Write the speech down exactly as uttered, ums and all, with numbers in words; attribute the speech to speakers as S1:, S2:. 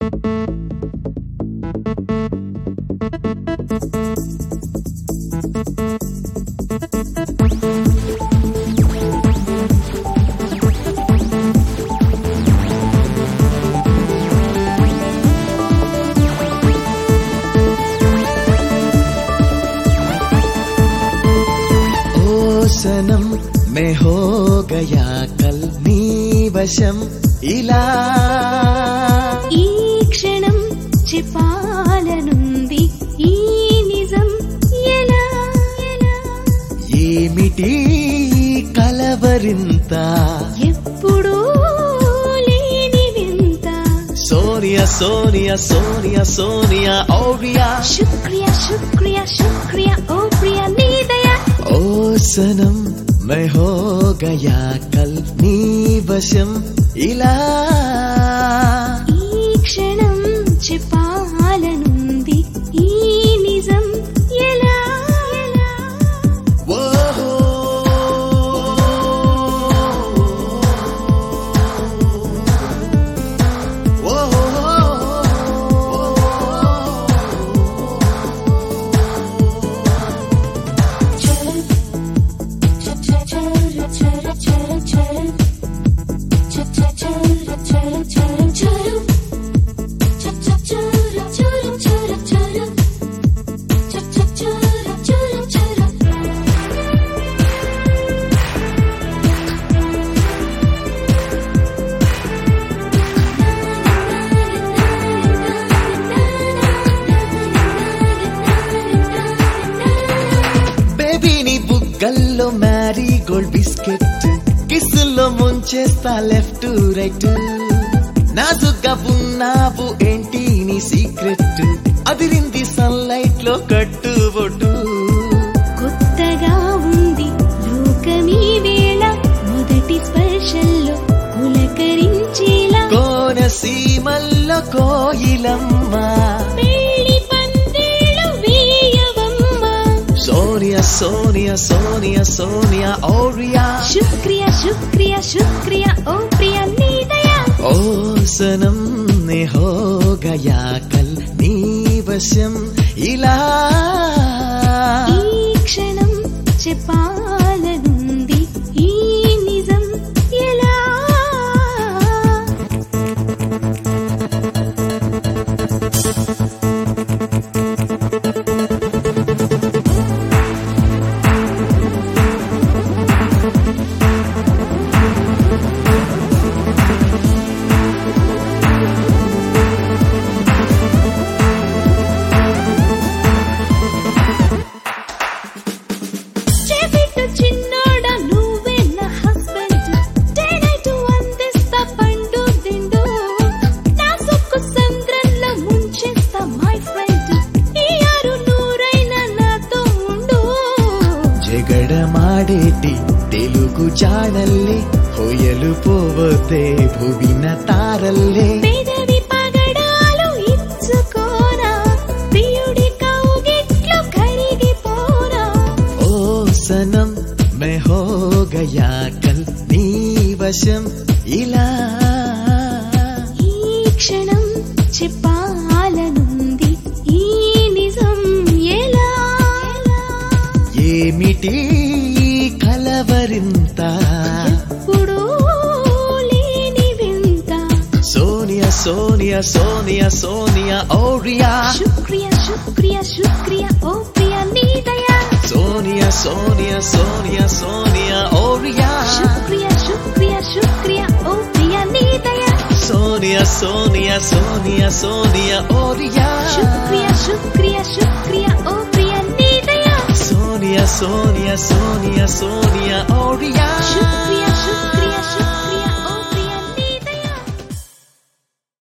S1: सनम मैं हो गया कल नी वशम इला
S2: ఈ క్షణం చెప్పాలనుంది ఈ నిజం ఎలా
S1: ఏమిటి కలవరింత
S2: ఎప్పుడూ లేని వింత
S1: సోనియా సోనియా సోనియా సోనియా ఓ ప్రియా
S2: శుక్రియా శుక్రియా శుక్రియా ఓ ప్రియా నీ దయా
S1: ओ सनम मैं हो गया कल नी वशम इला
S2: ఈ క్షణం చెప్పాలనుంది ఈ నిజం ఎలా
S1: గల్లో మ్యారీ గోల్డ్ బిస్కెట్ కిస్సుల్లో ముంచేస్తా లెఫ్ట్ రైట్ నాజుగ్గా ఉన్నావు ఏంటి నీ సీక్రెట్ అదిరింది సన్లైట్ లో కట్టుబొట్టు
S2: కొత్తగా ఉంది లోకమీ వేళ మొదటి స్పర్శల్లో పులకరించేలా
S1: కోనసీమల్లో కోయిలమ్మ Sonia, Sonia, Sonia, Sonia, oh Ria.
S2: Shukriya, Shukriya, Shukriya, oh Priya, nee daya.
S1: Oh sanam ne ho gaya kal nee vasham ila.
S2: Ee kshanam cheppalanundi ee nizam ela.
S1: జగడమాడేటి Telugu జాడల్లే హొయలు పోవతే భువిన తారల్లే
S2: పేదవి పగడాలు ఇచ్చుకోరా ప్రియుడి కౌగిట్లో కరిగిపోరా
S1: ఓ సనం మే హో గయా కల్ నీ వశం ఇలా
S2: ఈ క్షణం చెప్పాలనుంది ఈ నిజం ఎలా
S1: ఏమిటి కలవరింత
S2: ఎప్పుడూ లేని వింత
S1: సోనియా సోనియా సోనియా సోనియా ఓ రియా
S2: శుక్రియా శుక్రియా శుక్రియా ఓ ప్రియా నీ దయా
S1: సోనియా సోనియా సోనియా సోనియా ఓ రియా
S2: శుక్రియా శుక్రియా శుక్రియా ఓ ప్రియా నీ దయా
S1: సోనియా సోనియా సోనియా సోనియా ఓ రియా
S2: శుక్రియా శుక్రియా శుక్రియా ఓ ప్రియా నీ దయా
S1: సోనియా సోనియా సోనియా సోనియా ఓ రియా